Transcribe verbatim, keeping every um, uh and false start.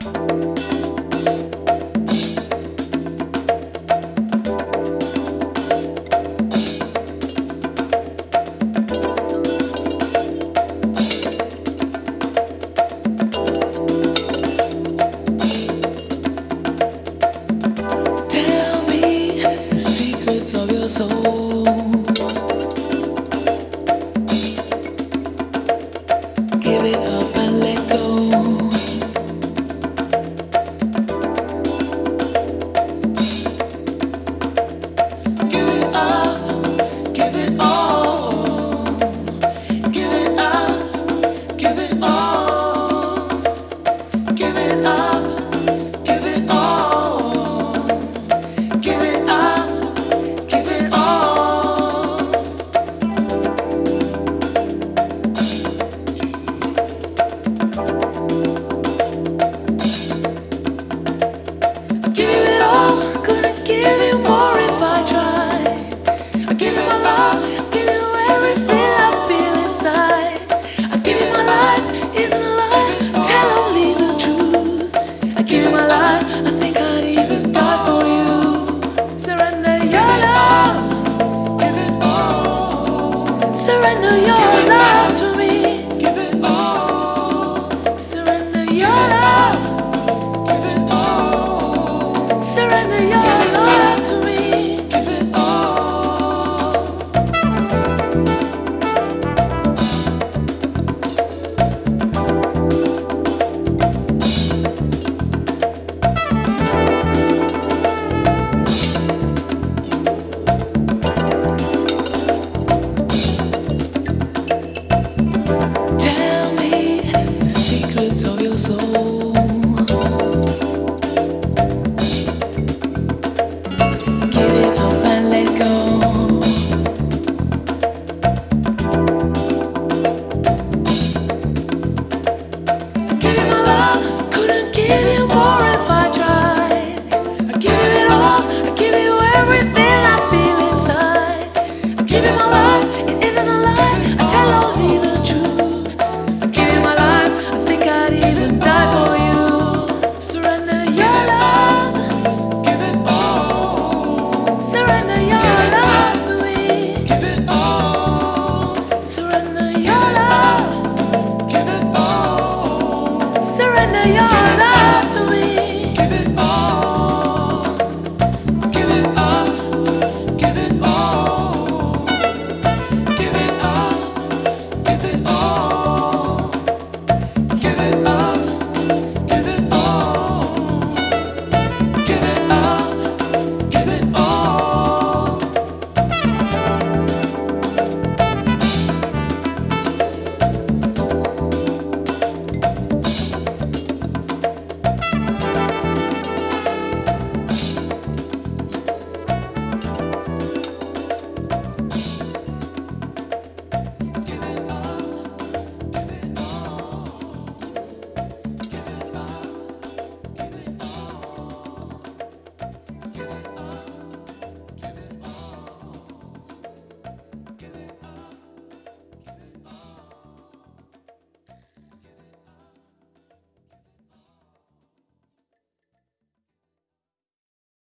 Surrender your love to me. Give it all. Surrender your love. Give it all. Surrender your love to me. Give it all. Tell me the secrets of your soul. Give it up and let go. I give you my love, couldn't give you more if I tried. I give you it all, I give you everything I feel inside. I give you my life, it isn't a lie, I tell only the truth. I give you my life, I think I'd even die for you. Surrender your love. Give it all. Surrender your love to me. Give it all. Surrender your love. Give it all. Surrender your